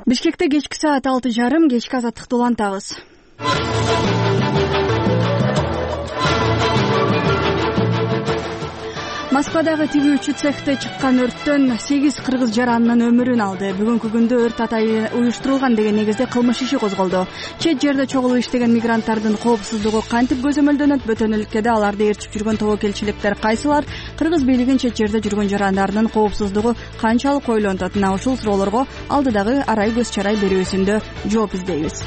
Бишкекте кечки саат 6:30 кечки азаттыкты улантабыз. Москвадагы тигүүчү цехте чыккан өрттөн 8 кыргыз жарандын өмүрүн алды. Бүгүнкү күндө өрт атайын уюштурулган деген негизде кылмыш иши козголду. Чет жерде чогулуп иштеген мигранттардын коопсуздугу кантип көзөмөлдөнөт? Бөтөн өлкөдө аларды ээрчип жүргөн тобокелчиликтер кайсылар? Кыргыз бийлигин чет жерде жүргөн жарандардын коопсуздугу канчалык ойлонтот? Мына ушул суроолорго алдыдагы арай көз чарай берүүсүндө жооп издейбиз.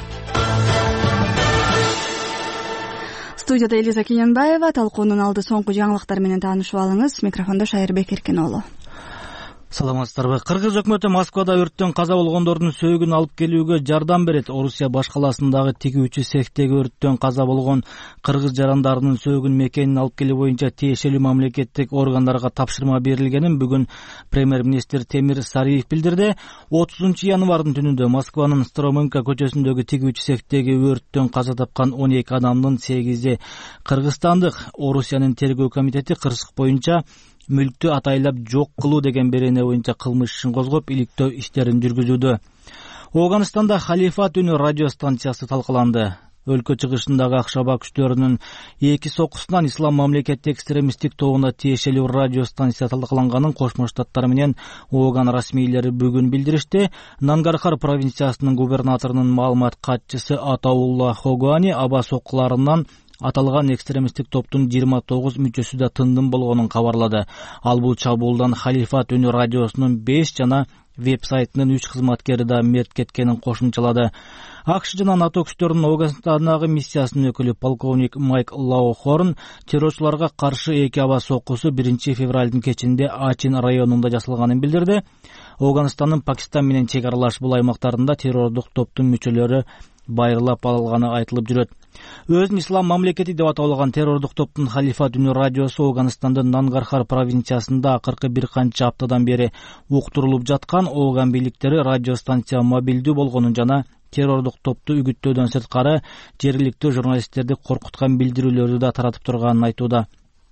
Студияда Элиза Кененбаева. Талкуунун алды соңку жаңылыктар менен таанышып алыңыз. Микрофондо Шайырбек Эркиноğlu. Саламатсыздарбы. Кыргыз өкмөтү Москвада өрттөн каза болгондордун сөөгүн алып келүүгө жардам берет. Орусия баш калаасындагы тигүүчү цехтеги өрттөн каза болгон кыргыз жарандарынын сөөгүн мекенин алып келүү боюнча тиешелүү мамлекеттик органдарга тапшырма берилгенин бүгүн премьер-министр Темир Сариев билдирди. 30 январдын түнүндө Москванын Стромынка көчөсүндөгү тигүүчү цехтеги өрттөн каза тапкан 12 адамдын 8и кыргызстандык. Орусиянын тергөө комитети кырсык боюнча мүлктү атайлап жок кылуу деген берене боюнча кылмыш ишин козгоп, иликтөө иштерин жүргүзүүдө. Афганистанда Халифат үнү радио станциясы талкаланды. Өлкө чыгышындагы Акшаба күчтөрүнүн 2 сокусунан Ислам мамлекети экстремисттик тобуна тиешелүү радио станция талкаланганын Кошмо Штаттар менен Афган расмийлери бүгүн билдиришти. Нангархар провинциясынын губернаторунун маалымат катчысы Атаулла Хогани аба соккуларынан аталган экстремисттик топтун 29 мүчөсү да тындым болгонун кабарлады. Ал бул чабуулдан Халифат үнү радиосунун 5 жана веб-сайтынын 3 кызматкери да мерт кеткенин кошумчалады. АКШ жана НАТО күчтөрүнүн Афганистандагы миссиясынын өкүлү полковник Майк Лаухорн террорчуларга каршы 2 аба соккусу 1 февралдын кечинде Ачин районунда жасалганын билдирди. Афганистандын Пакистан менен чек аралаш бул аймактарында террордук топтун мүчөлөрү байырлап алганы айтылып жүрөт. Өзүн Ислам мамлекети деп аталган террордук топтун Халифат үнү радиосу Афганистандын Нангархар провинциясында акыркы бир канча аптадан бери уктурулуп жаткан. Афган бийликтери радио станция мобилдүү болгонун жана террордук топту үгүттөөдөн сырткары жергиликтүү журналисттерди коркуткан билдирүүлөрдү да таратып турганын айтууда.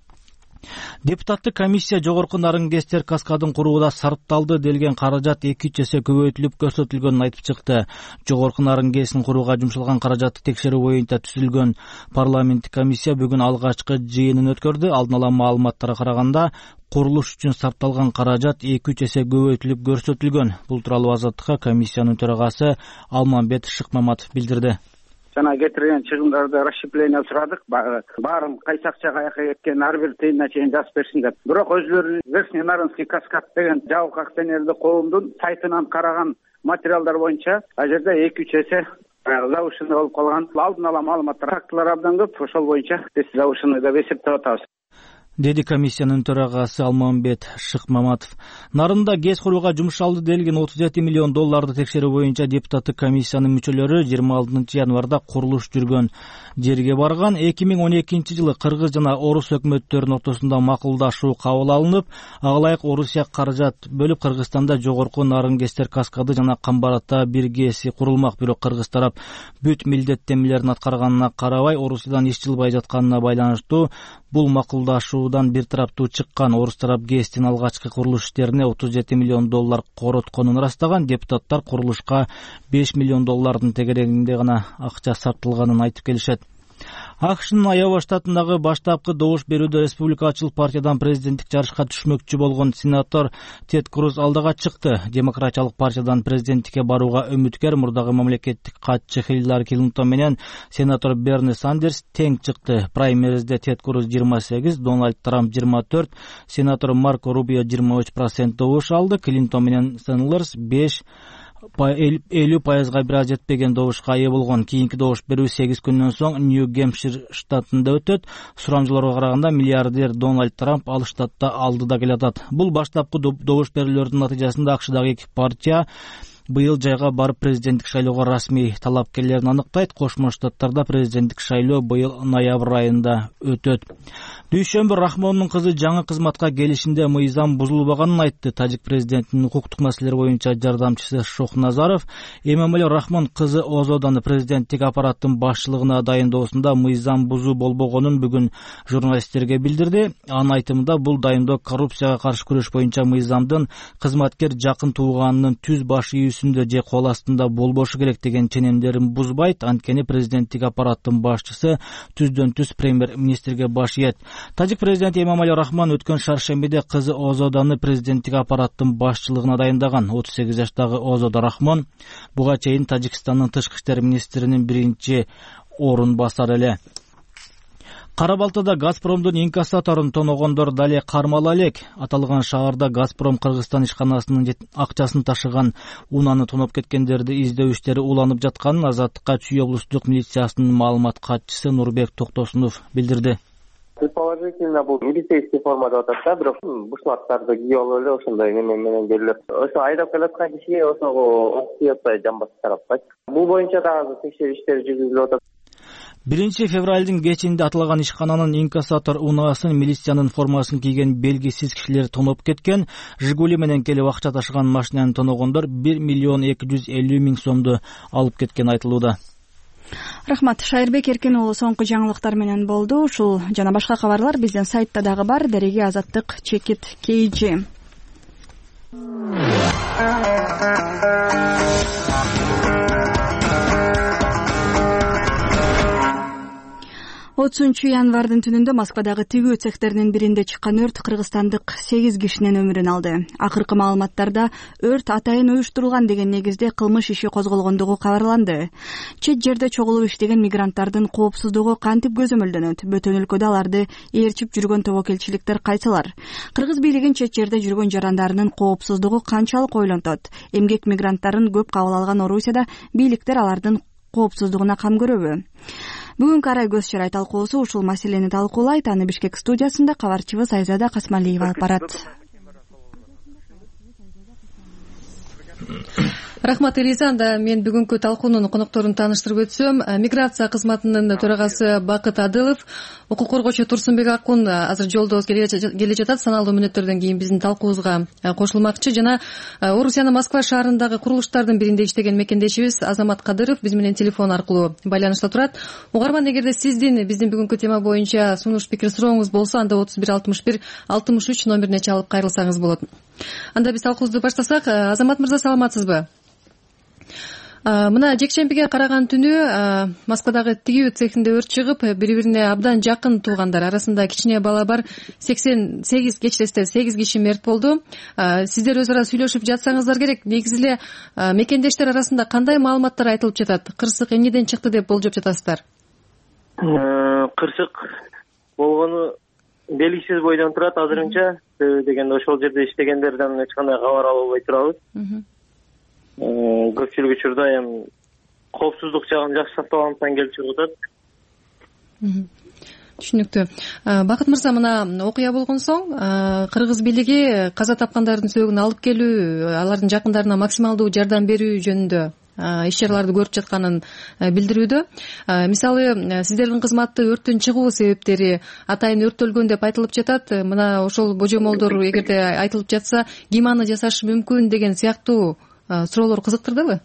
Депутаттык комиссия жогорку Нарынгестер каскадын куруууда сарпталды делген каражат 2 эсе көбөйтүлүп көрсөтүлгөнүн айтып чыкты. Жогорку Нарынгестин курууга жумшалган каражатты текшерүү боюнча түзүлгөн парламенттик комиссия бүгүн алгачкы жыйынын өткөрдү. Алдын ала маалыматтарга караганда курулуш үчүн сарпталган каражат 2 эсе көбөйтүлүп көрсөтүлгөн. Бул тууралуу Азаттыкка комиссиянын төрагасы Алмамбет Шыкмаматов билдирди. Жана кетирген чыгымдарды расщепление сурадык. Баарын кайсы акчага каяка кеткенин ар бир тыйынына чейин жазып берсин деп. Бирок өзүлөрү Верхний Нарынский каскад деген жабык акционерлик коомдун сайтынан караган материалдар боюнча а жерде 2-3 эсе завышенный болуп калган. Алдын ала маалыматтар фактылар абдан көп. Ошол боюнча биз завышенный деп эсептеп атабыз, деди комиссиянын төрагасы Алмамбет Шыкмаматов. Нарында ГЭС курууга жумшалды делген $37 миллион текшерүү боюнча депутаттык комиссиянын мүчөлөрү 26 январда курулуш жүргөн жерге барган. 2012 жылы Кыргыз жана Орус өкмөттөрүнүн ортосунда макулдашуу кабыл алынып, ага ылайык Орусия каражат бөлүп Кыргызстанда жогорку Нарынгестер каскады жана Камбаратта бир ГЭСи курулмак. Бирок кыргыз тарап бүт милдеттенмелерин аткарганына карабай, Орусиядан иш жылбай жатканына байланыштуу бул макулдашуудан бир тараптуу чыккан. Орус тарап ГЭСтин алгачкы курулуш иштерине $37 миллион коротконун ырастаган. Депутаттар курулушка $5 миллион тегерегинде гана акча сарпталганын айтып келишет. АКШнын Айова штатындагы баштапкы добуш берүүдө республикачыл партиядан президенттик жарышка түшмөкчү болгон сенатор Тед Круз алдыга чыкты. Демократиялык партиядан президенттикке барууга үмүткер мурдагы мамлекеттик катчы Хиллари Клинтон менен сенатор Берни Сандерс тең чыкты. Праймеризде Тед Круз 28, Дональд Трамп 24, сенатор Марко Рубио 23% добуш алды. Клинтон менен Сандерс 50% бир аз жетпеген добушка ээ болгон. Кийинки добуш берүү 8 күндөн соң Нью-Гэмпшир штатында өтөт. Сурамжыларга караганда миллиардер Дональд Трамп ал штатта алдыда келатат. Бул баштапкы добуш берүүлөрдүн натыйжасында АКШдагы 2 партия быйыл жайга барып президенттик шайлоого расмий талапкерлерин аныктайт. Кошмо Штаттарда президенттик шайлоо быйыл ноябрь айында өтөт. Дүйшөмбү Рахмондун кызы жаңы кызматка келишинде мыйзам бузулбаганын айтты. Тажик президентинин укуктук маселелер боюнча жардамчысы Шохназаров Эмомали Рахмон кызы Озоданы президенттик аппараттын башчылыгына дайындоосунда мыйзам бузуу болбогонун бүгүн журналисттерге билдирди. Анын айтымында бул дайындоо коррупцияга каршы күрөш боюнча мыйзамдын кызматкер жакын тууганынын түз баш ийүүсү үстүндө же кол астында болбошу керек деген ченемдерин бузбайт, анткени президенттик аппараттын башчысы түздөн түз премьер-министрге баш ийет. Тажик президенти Эмомали Рахмон өткөн шаршембиде кызы Озоданы президенттик аппараттын башчылыгына дайындаган. 38 жаштагы Озода Рахмон буга чейин Тажикстандын тышкы иштер министринин биринчи орун басары эле. Кара Балтада Газпромдун инкассаторун тоногондор дале кармала элек. Аталган шаарда Газпром Кыргызстан ишканасынын акчасын ташыган унааны тоноп кеткендерди издөө иштери уланып жатканын Азаттыкка Чүй облустук милициясынын маалымат катчысы Нурбек Токтосунов билдирди. Предположительно бул милицейский формада атат да, бирок бушлаттарды кийип алып эле ошондой менен келип, ошо айдап келаткан кишиге ошого ок тийип атпайт, жамбас тараппайт. Бул боюнча дагы текшерүү иштери жүргүзүлүп атат. 1 февралдын кечинде аталган ишкананын инкассатор унаасын милициянын формасын кийген белгисиз кишилер тоноп кеткен. Жигули менен келип акча ташыган машинаны тоногондор 1 миллион 250 миң сомду алып кеткен айтылууда. Рахмат. Шайырбек Эркен уулу соңку жаңылыктар менен болду. Ушул жана башка кабарлар биздин сайтта дагы бар. Дереге Азаттык_KG. 30 январдын түнүндө Москвадагы тигүү цехтеринин биринде чыккан өрт кыргызстандык 8 кишинин өмүрүн алды. Акыркы маалыматтарда өрт атайын уюштурулган деген негизде кылмыш иши козголгондугу кабарланды. Чет жерде чогулуп иштеген мигранттардын коопсуздугу кантип көзөмөлдөнөт? Бөтөн өлкөдө аларды ээрчип жүргөн тобокелчиликтер кайсылар? Кыргыз бийлигин чет жерде жүргөн жарандарынын коопсуздугу канчалык ойлонтот? Эмгек мигранттарын көп кабыл алган Орусияда бийликтер алардын коопсуздугуна кам көрөбү? Бүгүнкү арай көз чарай талкуусу ушул маселени талкуулайт. Аны Бишкек студиясында кабарчыбыз Айзада Касмалиева алып барат. Рахмат Элиза. Анда мен бүгүнкү талкуунун конокторун тааныштырып өтсөм, миграция кызматынын төрагасы Бакыт Адылов, укук коргоочу Турсунбек Акун азыр жолдо келе жатат. Саналуу мүнөттөрдөн кийин биздин талкуубузга кошулмакчы. Жана Орусиянын Москва шаарындагы курулуштардын биринде иштеген мекендешибиз Азамат Кадыров биз менен телефон аркылуу байланышта турат. Угарман, эгерде сиздин биздин бүгүнкү тема боюнча сунуш пикир сурооңуз болсо, анда 31 61 63 номерине чалып кайрылсаңыз болот. Анда биз талкуубузду баштасак. Азамат мырза, саламатсызбы? Мына жекшембиге караган түнү Москвадагы тигүү цехинде өрт чыгып, бири-бирине абдан жакын туугандар арасында кичине бала бар 88 кечиресте 8 киши мерт болду. Сиздер өз ара сүйлөшүп жатсаңыздар керек. Негизи эле мекендештер арасында кандай маалыматтар айтылып жатат? Кырсык эмнеден чыкты деп болжоп жатасыздар? Кырсык болгону белгисиз бойдон турат азырынча. Дегенде ошол жерде иштегендерден эч кандай кабар ала албай турабыз. Көпчүлүк учурда эми коопсуздук жагын жакшы сактабагандыктан келип чыгып атат. Түшүнүктүү. Бакыт мырза, мына окуя болгон соң Кыргыз бийлиги каза тапкандардын сөөгүн алып келүү, алардын жакындарына максималдуу жардам берүү жөнүндө иш чараларды көрүп жатканын билдирүүдө. Мисалы, сиздердин кызматты өрттүн чыгуу себептери атайын өрттөлгөн деп айтылып жатат. Мына ошол божомолдор эгерде айтылып жатса, ким аны жасашы мүмкүн деген сыяктуу суроолор кызыктырдыбы?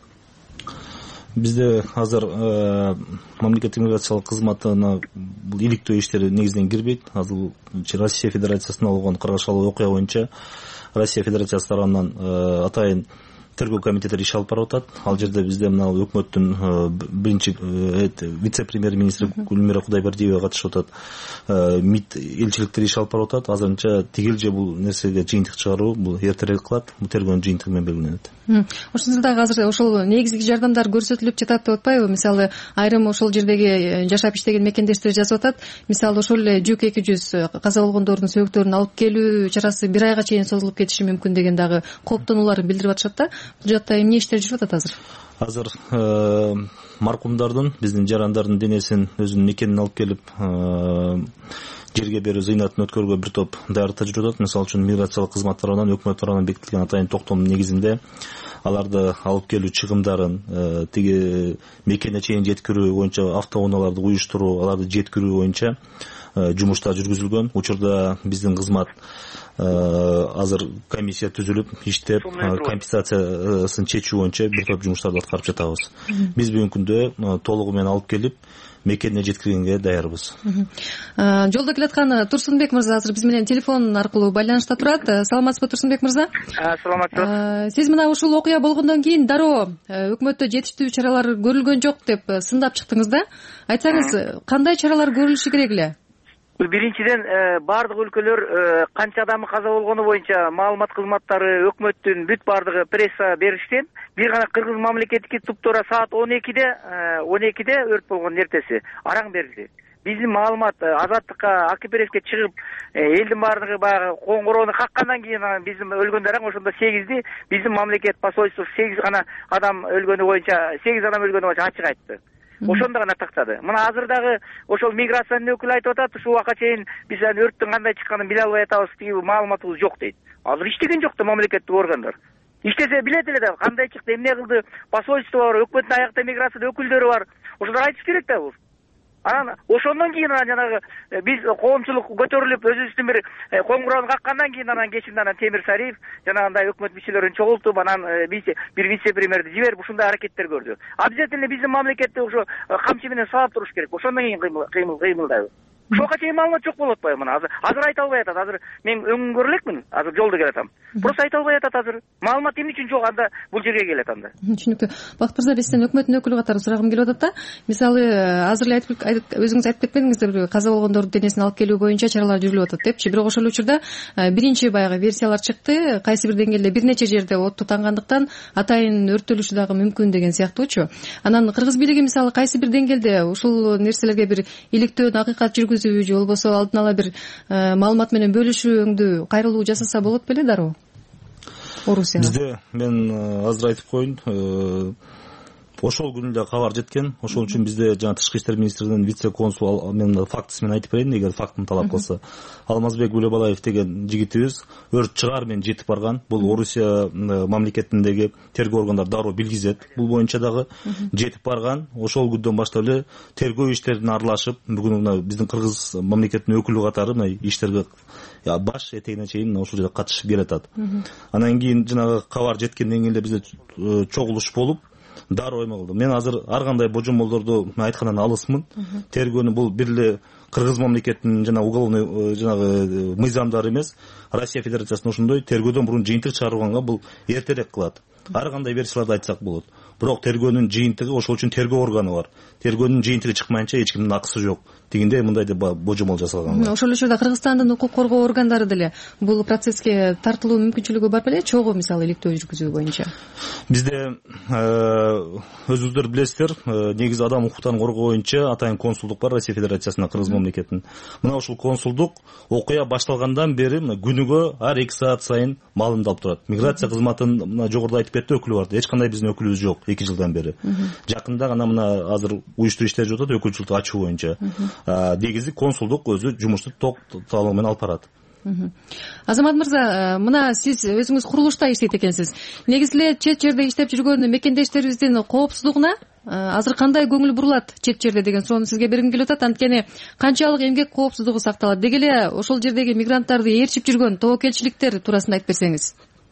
Бизде азыр мамлекеттик миграциялык кызматына бул иликтөө иштери негизинен кирбейт. Азыр Россия Федерациясында болгон кыргызчалык окуя боюнча Россия Федерациясы тарабынан атайын тергөө комитеттери иш алып барып атат. Ал жерде бизде мына өкмөттүн биринчи вице-премьер-министри Гүлмира Кудайбердиева катышып атат. МИД элчиликтери иш алып барып атат. Азырынча тигил же бул нерсеге жыйынтык чыгаруу бул эртерээк кылат. Бул тергөөнүн жыйынтыгы менен белгиленет. Ошондо дагы азыр ошол негизги жардамдар көрсөтүлүп жатат деп атпайбы? Мисалы, айрым ошол жердеги жашап иштеген мекендештер жазып атат. Мисалы, ошол эле жүк 200 каза болгондордун сөөгүттөрүн алып келүү чарасы 1 айга чейин созулуп кетиши мүмкүн деген дагы кооптонууларын билдирип атышат да. Бул жакта эмне иштер жүрүп атат азыр? Азыр маркумдардын, биздин жарандардын денесин өзүнүн мекенине алып келип жерге берүү зыйнатын өткөрүүгө бир топ даярдыкта жүрүп атат. Мисалы үчүн миграциялык кызмат тарабынан, өкмөт тарабынан бекитилген атайын токтомдун негизинде аларды алып келүү чыгымдарын тиги мекенине чейин жеткирүү боюнча автоунааларды уюштуруу, аларды жеткирүү боюнча жумуштар жүргүзүлгөн. Учурда биздин кызмат азыр комиссия түзүлүп иштеп компенсациясын чечүү боюнча бир топ жумуштарды аткарып жатабыз. Биз бүгүнкү күндө толугу менен алып келип мекенине жеткиргенге даярбыз. Жолдо келаткан Турсунбек мырза азыр биз менен телефон аркылуу байланышта турат. Саламатсызбы, Турсунбек мырза? Саламатчылык. Сиз мына ушул окуя болгондон кийин дароо өкмөттө жетиштүү чаралар көрүлгөн жок деп сындап чыктыңыз да. Айтсаңыз, кандай чаралар көрүлүшү керек эле? Биринчиден баардык өлкөлөр канча адамы каза болгону боюнча маалымат кызматтары өкмөттүн бүт баардыгы пресса беришкен. Бир гана Кыргыз мамлекеттики туптора саат 12'de өрт болгон эртеси араң берилди. Биздин маалымат Азаттыкка, Аки преске чыгып, элдин баардыгы баягы коңгуроону каккандан кийин биздин өлгөндөр ошондо 8'di. Биздин мамлекет посольствосу 8 гана адам өлгөнү боюнча ачык айтты. Ошондо гана тактады. Мына азыр дагы ошол миграциянын өкүлү айтып атат, ушул убакка чейин биз өрттүн кандай чыкканын биле албай атабыз, тиги маалыматыбыз жок дейт. Азыр иштеген жок да мамлекеттик органдар. Иштесе билет эле да кандай чыкты, эмне кылды, посольство бар, өкмөттүн аякта миграция өкүлдөрү бар. Ошолор айтыш керек да бул. Анан ошондон кийин жанагы биз коомчулук көтөрүлүп өзүбүздүн бир коңгуроону каккандан кийин анан кечинде Темир Сариев жанагындай өкмөт мүчөлөрүн чогултуп, анан бир вице-премьерди жиберип ушундай аракеттер көрдү. Обязательно биздин мамлекетте ошо камчы менен саап туруш керек. Ошондон кийин кыймылдайбыз. Ошого чейин маалымат жок болуп атпайбы? Мына азыр айта албай атат. Азыр мен өңгөрө элекмин. Азыр жолдо келатам. Просто айта албай атат азыр. Маалымат эмне үчүн жок анда бул жерге келет анда? Түшүнүктүү. Бакыт мырза, бизден өкмөттүн өкүлү катары сурагым келип атат да. Мисалы, азыр эле өзүңүз айтып кетпедиңиздерби, каза болгондордун денесин алып келүү боюнча чаралар жүрүлүп атат депчи. Бирок ошол учурда биринчи баягы версиялар чыкты. Кайсы бир деңгээлде бир нече жерде отту тангандыктан атайын өрттөлүшү дагы мүмкүн деген сыяктуучу. Анан кыргыз бийлиги мисалы кайсы бир деңгээлде ушул нерселерге бир иликтөө, акыйкат жүргүзүү же болбосо алдын ала бир маалымат менен бөлүшүүңдү кайрылуу жасаса болот беле дароо? Орусия. Бизде мен азыр айтып коеюн, ошол күнү эле кабар жеткен. Ошол үчүн бизде жана Тышкы иштер министрлигинин вице консулу, мен фактысымен айтып берейин, эгер фактын талап кылса. Алмазбек Булебалаев деген жигитибиз өрт чыгаар менен жетип барган. Бул Орусия мамлекетиндеги тергөө органдары дароо билгизет. Бул боюнча дагы жетип барган. Ошол күндөн баштап эле тергөө иштерине аралашып, бүгүн мына биздин Кыргыз мамлекетинин өкүлү катары мына иштерге баш этегине чейин ушул жерде катышып келатат. Анан кийин жанагы кабар жеткенден кийин эле бизде чогулуш болуп дароо эме кылды. Мен азыр ар кандай божомолдорду айткандан алысмын. Тергөөнү бул бир эле Кыргыз мамлекетинин жана уголовный жанагы мыйзамдары эмес, Россия Федерациясынын ошондой тергөөдөн мурун жыйынтык чыгарганга бул эртерээк кылат. Ар кандай версияларды айтсак болот. Бирок тергөөнүн жыйынтыгы, ошол үчүн тергөө органы бар. Тергөөнүн жыйынтыгы чыкмайынча эч кимдин акысы жок дегенде мындай деп божомол жасалган. Ошол учурда Кыргызстандын укук коргоо органдары деле бул процесске тартылуу мүмкүнчүлүгү бар беле, чогуу мисалы иликтөө жүргүзүү боюнча? Бизде өзүңүздөр билесиздер, негизи адам укуктарын коргоо боюнча атайын консулдук бар Россия Федерациясында, Кыргыз мамлекетинин. Мына ушул консулдук окуя башталгандан бери күнүгө ар 2 саат сайын маалымат алып турат. Миграция кызматынын жогоруда айтып кетти өкүлү бар. Эч кандай биздин өкүлүбүз жок 2 жылдан бери. Жакында гана мына азыр уюштуруп иштеп жатат өкүлчүлүктү ачуу боюнча. Негизи консулдук өзү жумушту токталуу менен алып барат. Азамат мырза, мына сиз өзүңүз курулушта иштейт экенсиз. Негизи эле чет жерде иштеп жүргөн мекендештерибиздин коопсуздугуна азыр кандай көңүл бурулат чет жерде деген суроону сизге бергим келип атат. Анткени канчалык эмгек коопсуздугу сакталат? Деги эле ошол жердеги мигранттарды ээрчип жүргөн тобокелчиликтер туурасында айтып берсеңиз.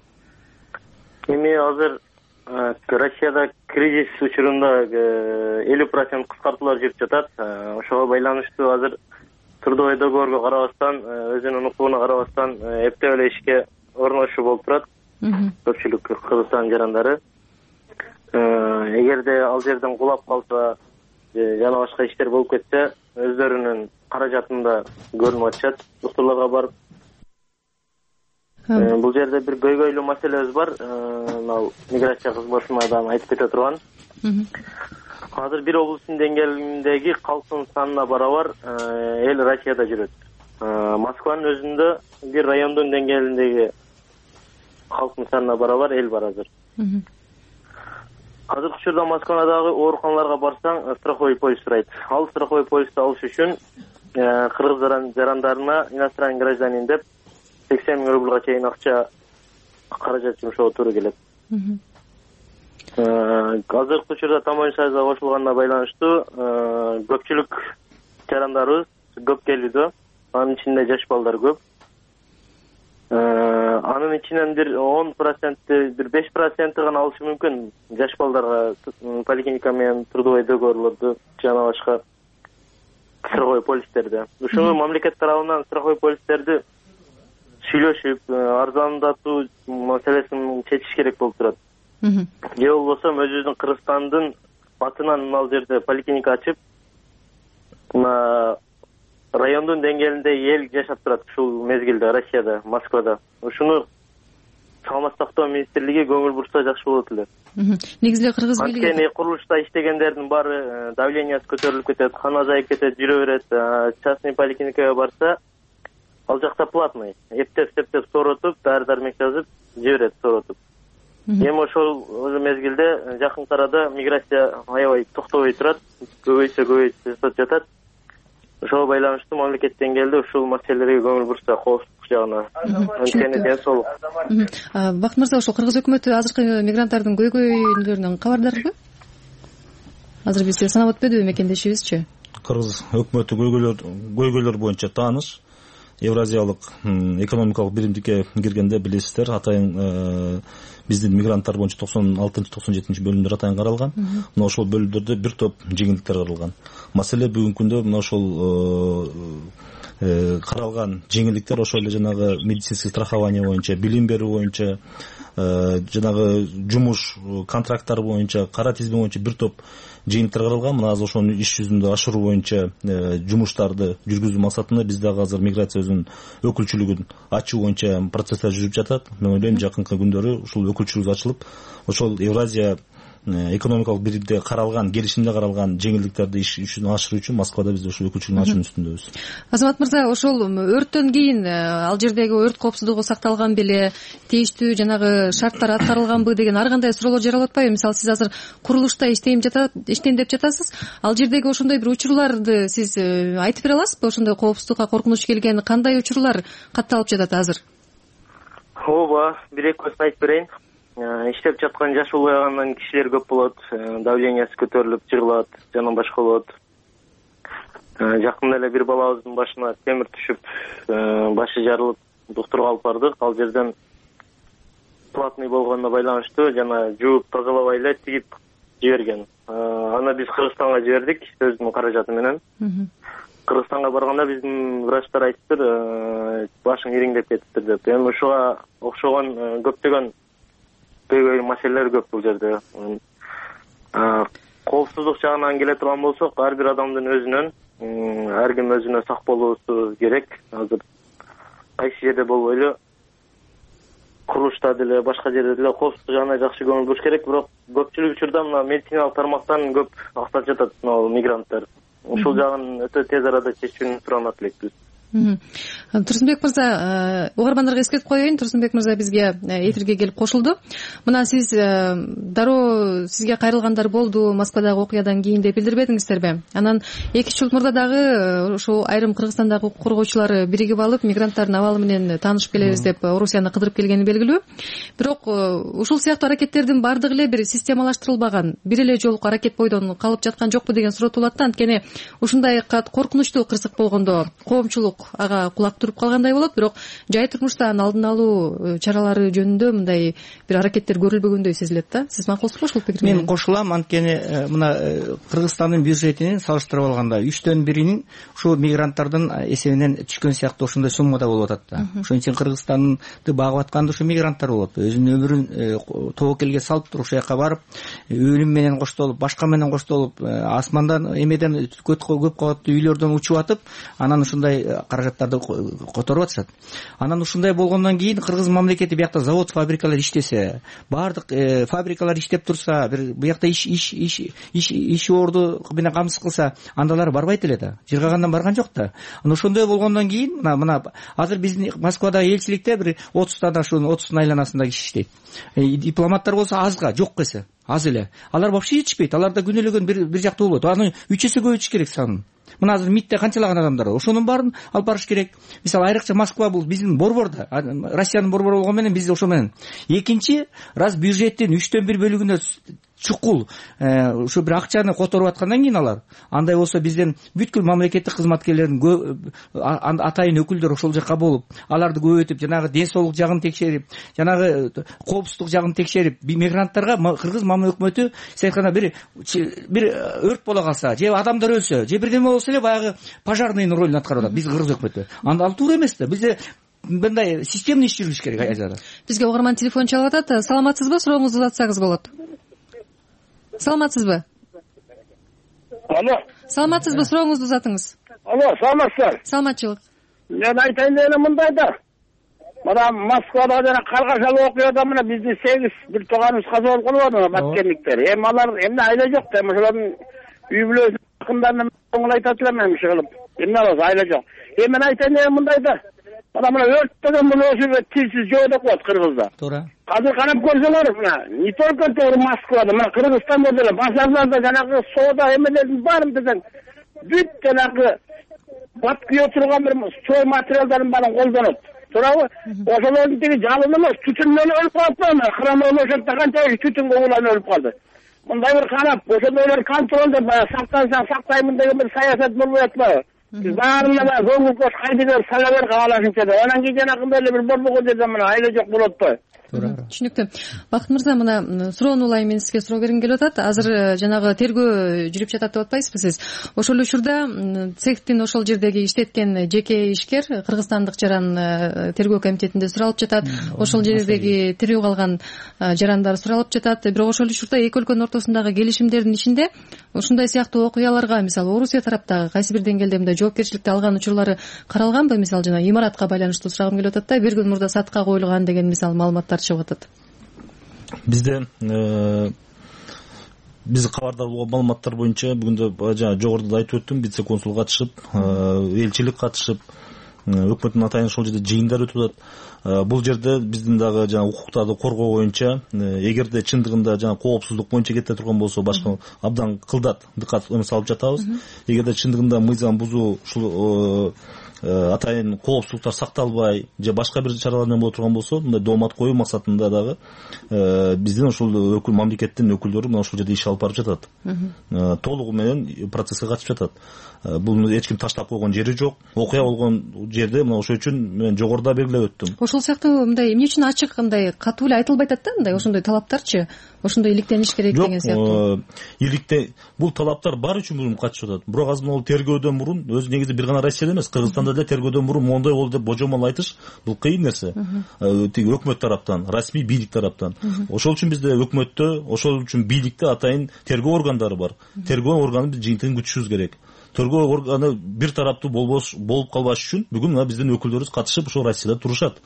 Эми азыр Россияда кризис учурунда 50% кыскартуулар жүрүп жатат. Ошого байланыштуу азыр трудовой договорго карабастан, өзүнүн укугуна карабастан эптеп эле ишке орношуу болуп турат. Көпчүлүк Кыргызстан жарандары. Эгерде ал жерден кулап калса, жана башка иштер болуп кетсе, өздөрүнүн каражатында көрүнүп атышат доктурларга барып. Бул жерде бир көйгөйлүү маселебиз бар. Миграция кызматына да айтып кете турган. Азыр бир облустун деңгээлиндеги калктын санына барабар эл Россияда жүрөт. Москванын өзүндө бир райондун деңгээлиндеги калктын санына барабар эл бар азыр. Азыркы учурда Москвадагы ооруканаларга барсаң, страховой полис сурайт. Ал страховой полисти алыш үчүн кыргыз жарандарына иностранный гражданин деп 80 000 рубльга чейин акча каражат жумшоого туура келет. Азыркы учурда Тамойн союзга кошулганына байланыштуу көпчүлүк жарандарыбыз көп келүүдө. Анын ичинде жаш балдар көп. Анын ичинен бир 10%, бир 5% гана алышы мүмкүн жаш балдарга поликлиника менен трудовой договорлорду жана башка страховой полистерди. Ушуну мамлекет тарабынан страховой полистерди сүйлөшүп арзандатуу маселесин чечиш керек болуп турат. Же болбосо өзүбүздүн Кыргызстандын атынан ал жерде поликлиника ачып, райондун деңгээлинде эл жашап турат ушул мезгилде Россияда, Москвада. Ушуну саламаттык сактоо министрлиги көңүл бурса жакшы болот эле. Негизи эле кыргыз бийлиги анткени курулушта иштегендердин баары давлениясы көтөрүлүп кетет, кан азайып кетет, жүрө берет. Частный поликлиникага барса, ал жакта платный. Эптеп сооротуп, дары-дармек жазып, жиберет сооротуп. Эми ошол мезгилде жакын арада миграция аябай токтобой турат, көбөйсө жатат. Ошого байланыштуу мамлекет деңгээлде ушул маселелерге көңүл бурса, коопсуздук жагына, анткени ден соолук. Бакыт мырза, ошол кыргыз өкмөтү азыркы мигранттардын көйгөйлөрүнөн кабардарбы? Азыр биз санап өтпөдүбү мекендешибизчи? Кыргыз өкмөтү көйгөйлөр боюнча тааныш. Евразиялык экономикалык биримдикке киргенде билесиздер, атайын биздин мигранттар боюнча 96-97 бөлүмдөр атайын каралган. Мына ошол бөлүмдөрдө бир топ жеңилдиктер каралган. Маселе бүгүнкү күндө мына ошол каралган жеңилдиктер ошол эле жанагы медицинский страхование боюнча, билим берүү боюнча, жанагы жумуш контракттары боюнча, кара тизме боюнча бир топ жыйынтыктар каралган. Мына азыр ошонун иш жүзүндө ашыруу боюнча жумуштарды жүргүзүү максатында биз дагы азыр миграция өзүнүн өкүлчүлүгүн ачуу боюнча процесстер жүрүп жатат. Мен ойлойм жакынкы күндөрү ушул өкүлчүлүк ачылып, ошол Евразия экономикалык биримде каралган, келишимде каралган жеңилдиктерди иш үчүн ашыруу үчүн Москвада биз ушул өкүлчүлүгүн ачуунун үстүндөбүз. Азамат мырза, ошол өрттөн кийин ал жердеги өрт коопсуздугу сакталган беле, тийиштүү жанагы шарттар аткарылганбы деген ар кандай суроолор жаралып атпайбы? Мисалы, сиз азыр курулушта иштейм деп жатасыз. Ал жердеги ошондой бир учурларды сиз айтып бере аласызбы? Ошондой коопсуздукка коркунуч келген кандай учурлар катталып жатат азыр? Ооба, бир-экөөсүн айтып берейин. Иштеп жаткан жаш улайгандан кишилер көп болот, давлениясы көтөрүлүп жыгылат, жана башка болот. Жакында эле бир балабыздын башына темир түшүп, башы жарылып, доктурга алып бардык. Ал жерден платный болгонуна байланыштуу жана жууп тазалабай эле тигип жиберген. Аны биз Кыргызстанга жибердик өзүнүн каражаты менен. Кыргызстанга барганда биздин врачтар айтыптыр, башың ириңдеп кетиптир деп. Эми ушуга окшогон көптөгөн көйгөй маселелер көп бул жерде. Коопсуздук жагынан келе турган болсок, ар бир адамдын өзүнөн, ар ким өзүнө сак болуусу керек. Азыр кайсы жерде болбойлу, курулушта деле, башка жерде деле коопсуздук жагына жакшы көңүл буруш керек, бирок көпчүлүк учурда мына медициналык тармактан көп аксап жатат мигранттар. Ушул жагын өтө тез арада чечүүнү суранат элекпиз. Турсунбек мырза, угармандарга эскертип коеюн. Турсунбек мырза бизге эфирге келип кошулду. Мына сиз дароо сизге кайрылгандар болду Москвадагы окуядан кийин деп билдирбедиңиздерби? Анан 2 жыл мурда дагы ошо айрым Кыргызстандагы укук коргоочулар биригип алып, мигранттардын абалы менен таанышып келебиз деп Орусияны кыдырып келгени белгилүү. Бирок ушул сыяктуу аракеттердин баардыгы эле бир системалаштырылбаган, бир эле жолку аракет бойдон калып жаткан жокпу деген суроо туулат да. Анткени ушундай коркунучтуу кырсык болгондо коомчулук ага кулак туруп калгандай болот, бирок жай турмушта алдын алуу чаралары жөнүндө мындай бир аракеттер көрүлбөгөндөй сезилет да. Сиз макулсузбу ушул пикирге? Мен кошулам, анткени мына Кыргызстандын бюджетинин салыштырып алганда 3/1 ушул мигранттардын эсебинен түшкөн сыяктуу ошондой суммада болуп атат да. Ошон үчүн Кыргызстанды багып атканда ушу мигранттар болот. Өзүнүн өмүрүн тобокелге салып туруп ушул жака барып, өлүм менен коштолуп, башка менен коштолуп, асмандан эмеден көп кабаттуу үйлөрдөн учуп атып, анан ушундай каражаттарды которуп атышат. Анан ушундай болгондон кийин Кыргыз мамлекети биякта завод, фабрикалар иштесе, баардык фабрикалар иштеп турса, бир биякта иш орду менен камсыз кылса, андалар барбайт эле да. Жыргагандан барган жок да. Анан ошондой болгондон кийин мына азыр биздин Москвадагы элчиликте бир 30тан ашуун 30 айланасында киши иштейт. Дипломаттар болсо азга, жок эсе, аз эле. Алар вообще жетишпейт. Аларда күнөөлөгөн бир жактуу болот. Аны 3 эсе көбөйтүш керек санын. Мына азыр МИДте канчалаган адамдар бар. Ошонун баарын алып барыш керек. Мисалы, айрыкча Москва бул биздин борбор да. Россиянын борбору болгон менен биз ошо менен. Экинчи, раз бюджеттин 3/1 бөлүгүнө чукул ушу бир акчаны которуп аткандан кийин алар, андай болсо бизден бүткүл мамлекеттик кызматкерлердин атайын өкүлдөр ошол жака болуп, аларды көбөйтүп, жанагы ден соолук жагын текшерип, жанагы коопсуздук жагын текшерип, мигранттарга Кыргыз өкмөтү сыйкана бир өрт боло калса, же адамдар өлсө, же бирдеме болсо эле баягы пожарныйдын ролун аткарып атат биз кыргыз өкмөтү. Анда ал туура эмес да. Бизде мындай системный иш жүрүш керек айзада. Бизге угарман телефон чалып атат. Саламатсызбы? Сурооңузду узатсаңыз болот. Саламатсызбы? Алло. Саламатсызбы? Сурооңузду узатыңыз. Алло, саламатсыздар. Саламатчылык. Мен айтайын дегеним мындай да. Мына Москвада жана каргашалы окуяда мына биздин 8 бир тууганыбыз каза болуп калбады, маткенниктер. Эми алар эмне айла жок да, ошолордун үй бүлөсү жакындарына көңүл айтат элем эми иши кылып. Эмне алат, айла жок. Мен айтайын дегеним мындай да. Мына өрт деген бул өзү тилсиз жөө деп коет Кыргызда. Туура. Азыр карап көрсөңөр, мына не только Москвада, мына Кыргызстанда деле базарларда жанагы соода эмелердин баарын десең, бүт жанагы бат күйө турган бир сой материалдарын баарын колдонот. Туурабы? Ошолордун тиги жалын эмес, түтүндөн өлүп калыптыр. Храмовый ошентсе канча түтүнгө уланып өлүп калды. Мындай бир карап, ошондойлор контролдо сактансаң сактаймын деген бир саясат болбой атпайбы? Биз баарына да көңүл кош кайдыгер салабер каалашынча да. Анан кийин жанагындай эле бир борбого жерде мына айла жок болуп атпайбы? Түшүнүктүү. Бакыт мырза, мына суроону улай мен сизге суроо бергим келип атат. Азыр жанагы тергөө жүрүп жатат деп атпайсызбы сиз? Ошол учурда цехтин ошол жердеги иштеткен жеке ишкер кыргызстандык жаран тергөө комитетинде суралып жатат. Ошол жердеги тирүү калган жарандар суралып жатат. Бирок ошол учурда эки өлкөнүн ортосундагы келишимдердин ичинде ушундай сыяктуу окуяларга, мисалы, Орусия тараптагы кайсы бир деңгээлде мындай жоопкерчиликти алган учурлары каралганбы? Мисалы, жана имаратка байланыштуу сурагым келип атат да, бир күн мурда сатка коюлган деген мисалы маалыматтар чыгып атат. Бизде биз кабардар болгон маалыматтар боюнча бүгүндө жана жогоруда да айтып өттүм, вице консул катышып, элчилик катышып, өкмөттүн атайын ошол жерде жыйындар өтүп атат. Бул жерде биздин дагы жана укуктарды коргоо боюнча, эгерде чындыгында жана коопсуздук боюнча кете турган болсо, башка абдан кылдат дыккат салып жатабыз. Эгерде чындыгында мыйзам бузуу ушул атайын коопсуздуктар сакталбай же башка бир чаралар менен боло турган болсо, мындай доомат коюу максатында дагы биздин ошол өкүл мамлекеттин өкүлдөрү мына ошол жерде иш алып барып жатат. Толугу менен процесске катышып жатат. Бул эч ким таштап койгон жери жок. Окуя болгон жерде мына ошол үчүн мен жогоруда белгилеп өттүм. Ошол сыяктуу мындай эмне үчүн ачык мындай катуу эле айтылбай атат да, мындай ошондой талаптарчы, ошондой иликтениш керек деген сыяктуу. Иликте бул талаптар бар үчүн катышып атат. Бирок азыр бул тергөөдөн мурун өзү негизи бир гана Россияда эмес, Кыргызстанда деле тергөөдөн мурун моундай болду деп божомол айтыш бул кыйын нерсе. Тиги өкмөт тараптан, расмий бийлик тараптан. Ошол үчүн бизде өкмөттө, ошол үчүн бийликте атайын тергөө органдары бар. Тергөө органын биз жыйынтыгын күтүшүбүз керек. Тергөө органы бир тараптуу болуп калбаш үчүн бүгүн мына биздин өкүлдөрүбүз катышып ошол Россияда турушат.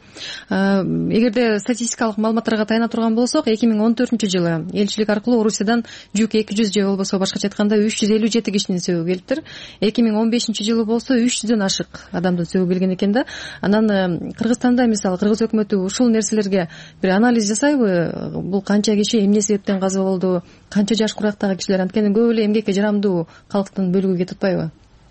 Эгерде статистикалык маалыматтарга таяна турган болсок, 2014-жылы элчилик аркылуу Орусиядан жүк 200 же болбосо башкача айтканда 357 кишинин сөөгү келиптир. 2015-жылы болсо 300дөн ашык адамдын сөөгү келген экен да. Анан Кыргызстанда, мисалы, кыргыз өкмөтү ушул нерселерге бир анализ жасайбы? Бул канча киши эмне себептен каза болду? Канча жаш курактагы кишилер? Анткени көп эле эмгекке жарамдуу калктын бөлүгү кетип атпайбы?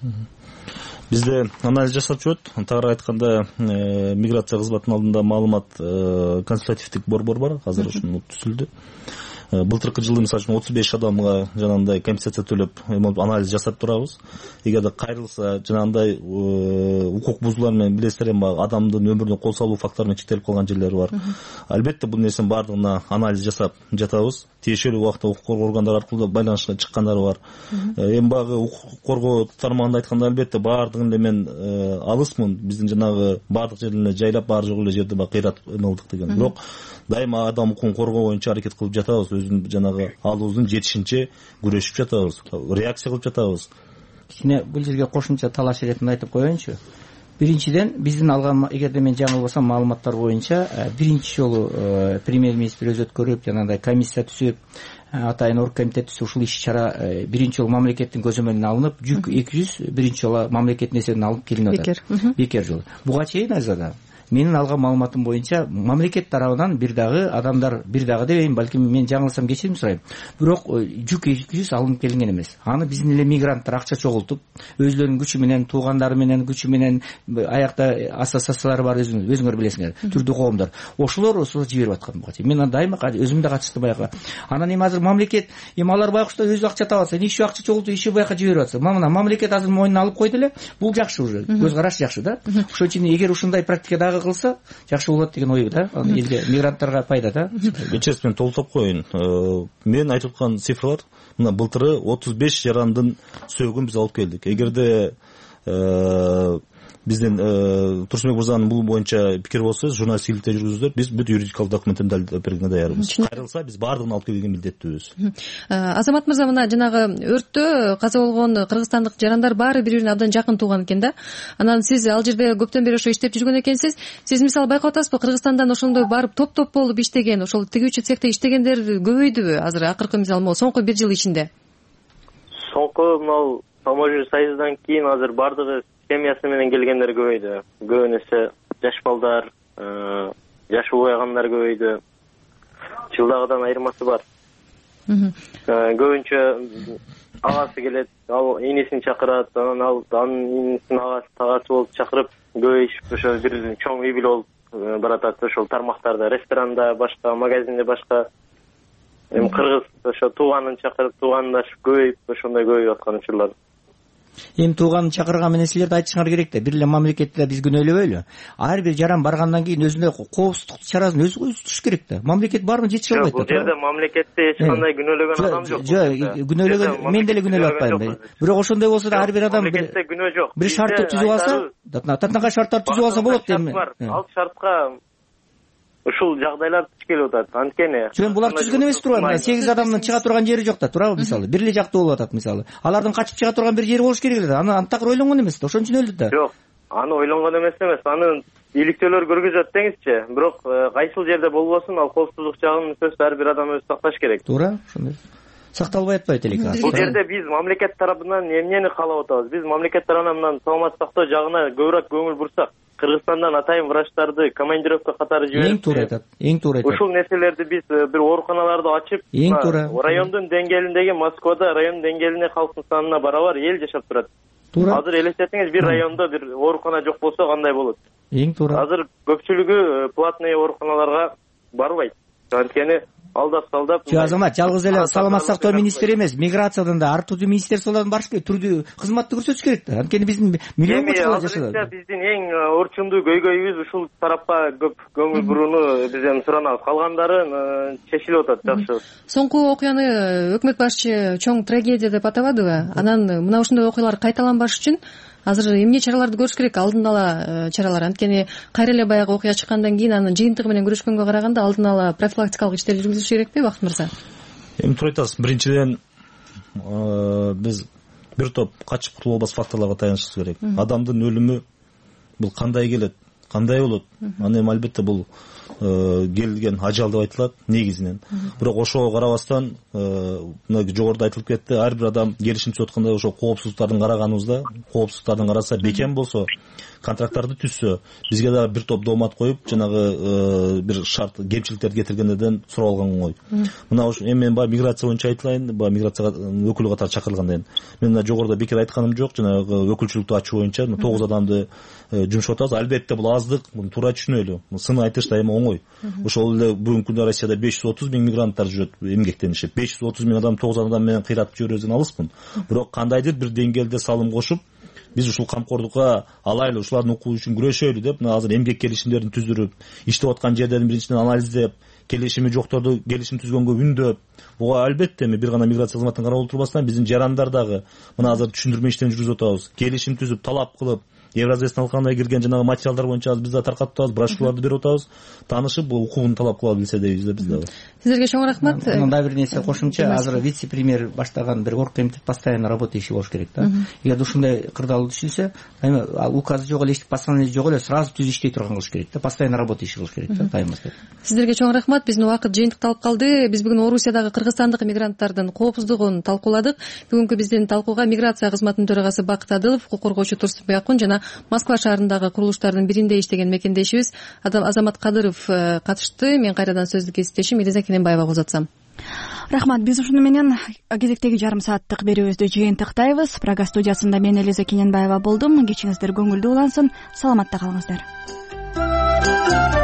Бизде анализ жасап жүрөт. Тагыраак айтканда, миграция кызматынын алдында маалымат консультативдик борбор бар. Азыр ушуну түзүлдү. Былтыркы жылы мисалы үчүн 35 адамга жанагындай компенсация төлөп анализ жасап турабыз. Эгерде кайрылса, жанагындай укук бузуулар менен билесиздер, эми адамдын өмүрүнө кол салуу факторуна чектелип калган жерлери бар. Албетте бул нерсенин баардыгына анализ жасап жатабыз. Тиешелүү убакта укук коргоо органдары аркылуу байланышка чыккандары бар. Эми багы укук коргоо тармагында айтканда албетте баардыгын эле мен алысмын. Биздин жанагы баардык жерлерне жайлап, баары жок эле жерде кыйрат эмелдик деген. Бирок дайыма адам укугун коргоо боюнча аракет кылып жатабыз. Өзүн жанагы алуубуздун жетишинче күрөшүп жатабыз. Реакция кылып жатабыз. Кичине бул жерге кошумча талаш иретинди айтып коеюнчу. Биринчиден, биздин алган, эгерде мен жаңылбасам, маалыматтар боюнча биринчи жолу премьер-министр өзү өткөрүп, жанагындай комиссия түзүп, атайын оргкомитет түзүп, ушул иш-чара биринчи жолу мамлекеттин көзөмөлүнө алынып, жүк 200 биринчи жолу мамлекеттин эсебинен алынып келинип атат. Бекер жолу. Буга чейин азада менин алган маалыматым боюнча мамлекет тарабынан бир дагы адамдар, бир дагы дебейм, балким мен жаңылсам кечирим сурайм. Бирок жүк 200 алынып келинген эмес. Аны биздин эле мигранттар акча чогултуп, өзлөрүнүн күчү менен, туугандары менен, күчү менен, аякта ассоциациялары бар, өзүңөр билесиңер, түрдүү коомдор. Ошолор жиберип аткан буга чейин. Мен дайыма өзүм да катыштым баягы. Анан эми азыр мамлекет, эми алар байкушта өзү акча таап атса, иши акча чогултуп, иши буяка жиберип атса, мына мамлекет азыр мойнуна алып койду эле. Бул жакшы уже, көз караш жакшы да. Ошон үчүн эгер ушундай практика дагы кылса жакшы болот деген ой да, элге, мигранттарга пайда да. Кечеси мен толуктап коеюн. Мен айтып аткан цифралар мына былтыры 35 жарандын сөөгүн биз алып келдик. Эгерде биздин Турсунбек мырзанын бул боюнча пикири болсо, журналисттикте жүргүзүлөт, биз бүт юридикалык документтерди далилдеп бергенге даярбыз. Кайрылса биз баардыгын алып келгенге милдеттүүбүз. Азамат мырза, мына жанагы өрттө каза болгон кыргызстандык жарандар баары бири-бирине абдан жакын тууган экен да. Анан сиз ал жерде көптөн бери ошо иштеп жүргөн экенсиз. Сиз мисалы байкап атасызбы, Кыргызстандан ошондой барып топ-топ болуп иштеген, ошол тигүүчү цехте иштегендер көбөйдүбү азыр акыркы мисалы могу соңку бир жыл ичинде? Соңку мынау Таможня союздан кийин азыр баардыгы семьясы менен келгендер көбөйдү. Көбүнесе жаш балдар, жашы улайгандар көбөйдү. Жылдагыдан айырмасы бар. Көбүнчө агасы келет, ал энесин чакырат, анан анын энесин агасы тагасы болуп чакырып көбөйүшүп ошо бир чоң үй бүлө болуп баратат. Ошол тармактарда, ресторанда башка, магазинде башка. Кыргыз ошо тууганын чакырып, туугандашып көбөйүп, ошондой көбөйүп аткан учурлар. Эми тууганын чакырган менен силерди айтышыңар керек да. Бир эле мамлекетте биз күнөөлөбөйлү. Ар бир жаран баргандан кийин өзүнө коопсуздук чарасын өзү туруш керек да. Мамлекет баарына жетише албайт да. Бул жерде мамлекетте эч кандай күнөөлөгөн адам жок. Жок, күнөөлөгөн мен деле күнөөлөп атпайм. Бирок ошондой болсо да ар бир адам мамлекетте күнөө жок. Бир шартты түзүп алса, татынакай шарттарды түзүп алса болот эми. Ал шартка ушул жагдайлар туш келип атат. Анткени жөн булар түзгөн эмес турбайбы? 8 адамдын чыга турган жери жок да, туурабы мисалы? Бир эле жактуу болуп атат мисалы. Алардын качып чыга турган бир жери болуш керек эле да. Аны такыр ойлонгон эмес да. Ошон үчүн өлдү да. Жок, аны ойлонгон эмес. Аны иликтөөлөр көргөзөт деңизчи. Бирок кайсыл жерде болбосун, ал коопсуздук жагын сөзсүз ар бир адам өзү сакташ керек. Туура, ошондой. Сакталбай атпайт элек азыр. Бул жерде биз мамлекет тарабынан эмнени каалап атабыз? Биз мамлекет тарабынан саламат сактоо жагына көбүрөөк көңүл бурсак, Кыргызстандан атайын врачтарды командировка катары жиберип, эң туура айтат. Ушул нерселерди биз бир ооруканаларды ачып, райондун деңгээлиндеги Москвада райондун деңгээлине халктын санына барабар эл жашап турат. Туура. Азыр элестетиңиз, бир райондо бир оорукана жок болсо кандай болот? Эң туура. Азыр көпчүлүгү платный ооруканаларга барбайт. Анткени алдап-салдап. Азамат, жалгыз эле саламат сактоо министри эмес, миграциядан да ар түрдүү министерстволордон барыш керек, түрдүү кызматты көрсөтүш керек да. Анткени биздин миллион кышылар жашашат. Биздин эң орчундуу көйгөйүбүз ушул тарапка көп көңүл бурууну бизден суранабыз. Калгандары чечилип атат жакшы. Соңку окуяны өкмөт башчы чоң трагедия деп атабадыбы? Анан мына ушундай окуялар кайталанбаш үчүн азыр эмне чараларды көрүш керек? Алдын ала чаралар. Анткени кайра эле баягы окуя чыккандан кийин анын жыйынтыгы менен көрүшкөнгө караганда алдын ала профилактикалык иштер жүргүзүш керекпи, Бакыт мырза? Эми туура айтасыз. Биринчиден биз бир топ качып кутулуп албас факторлорго таянышыбыз керек. Адамдын өлүмү бул кандай келет, кандай болот? Аны эми албетте бул келген ажал деп айтылат негизинен. Бирок ошого карабастан мына жогоруда айтылып кетти, ар бир адам келишим түзүп атканда ошо коопсуздуктардын караганыбызда, коопсуздуктардын караса бекем болсо, контракттарды түзсө, бизге дагы бир топ доомат коюп, жанагы бир шарт кемчиликтерди кетиргендерден сурап алган оңой. Мына ушу эми мен баягы миграция боюнча айтылайын, баягы миграция өкүлү катары чакырылган. Мен мына жогоруда бекер айтканым жок, жанагы өкүлчүлүктү ачуу боюнча 9 адамды жумшап атабыз. Албетте бул аздык, муну туура түшүнөлү. Сын айтыш да эми оңой. Ошол эле бүгүнкү күндө Россияда 530 000 мигранттар жүрөт, эмгектенишип. 530 000 адам 9 адам менен кыйратып жиберүүбүздөн алыспын. Бирок кандайдыр бир деңгээлде салым кошуп, биз ушул камкордукка алайлы, ушулардын укугу үчүн күрөшөлү деп, мына азыр эмгек келишимдерин түзүрүп, иштеп аткан жерлерин биринчиден анализдеп, келишими жокторду келишим түзгөнгө үндөп, буга албетте эми бир гана миграция кызматына карап отурбастан биздин жарандар дагы мына азыр түшүндүрмө иштин жүргүзүп атабыз. Келишим түзүп, талап кылып, Евразиясын алкандай кирген жанагы материалдар боюнча биз да таркатып атабыз, брошюраларды берип атабыз. Таанышып, бул укугун талап кыла билсе дейбиз да биз дагы. Сиздерге чоң рахмат. Мында бир нерсе кошумча, азыр вице-премьер баштаган бир оргкомитет постоянно работающий болуш керек да. Эгер ушундай кырдаал түшүлсө, ал указы жок эле, постановление жок эле, сразу түз иштей турган кылыш керек да, постоянно работающий кылыш керек да, таймастап. Сиздерге чоң рахмат. Биздин убакыт жыйынтыкталып калды. Биз бүгүн Орусиядагы кыргызстандык мигранттардын коопсуздугун талкууладык. Бүгүнкү биздин талкууга миграция кызматынын төрагасы Бакыт Адылов, укук коргоочу Турсунбек Акун жана Москва шаарындагы курулуштардын биринде иштеген мекендешибиз Азамат Кадыров катышты. Мен кайрадан сөздү кесиптешим Элиза Кененбаева узатсам. Рахмат. Биз ушуну менен кезектеги жарым сааттык берүүбүздү жыйынтыктайбыз. Прага студиясында мен Элиза Кененбаева болдум. Кечиңиздер көңүлдүү улансын. Саламатта калыңыздар.